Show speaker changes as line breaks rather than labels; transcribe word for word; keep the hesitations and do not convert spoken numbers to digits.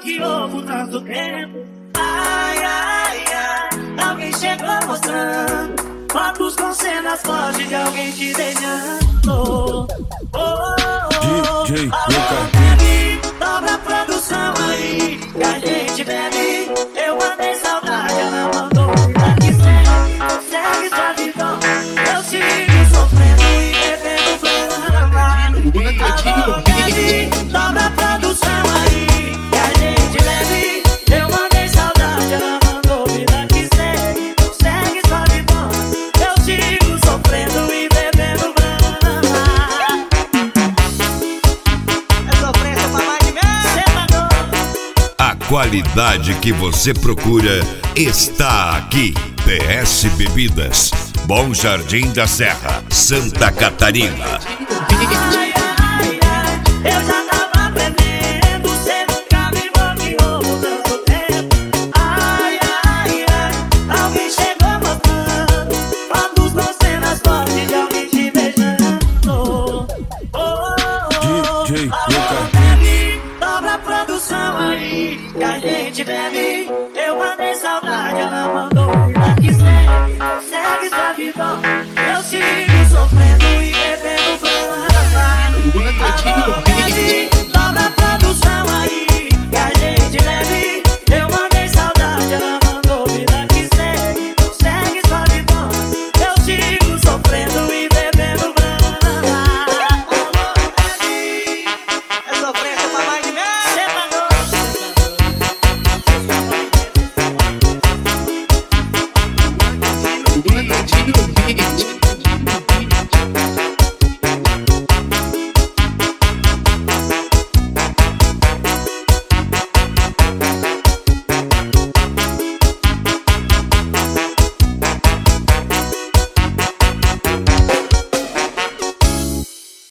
que houve por tanto tempo. Ai, ai, ai, alguém chegou mostrando fotos com cenas fortes de alguém te beijando. Oh, oh, oh,
D J
alô, bebe, dobra a produção aí, que a gente bebe. Eu mandei saudade, ela mandou vida que segue, segue sua visão. Eu sigo sofrendo e bebendo pra alô, bebe, dobra a produção aí, que a gente bebe. Eu mandei saudade, ela mandou vida que segue, segue sua visão. Eu sigo sofrendo e bebendo pra é sofrência pra mais de mim.
A qualidade que você procura está aqui. P S Bebidas, Bom Jardim da Serra, Santa Catarina.
Ai,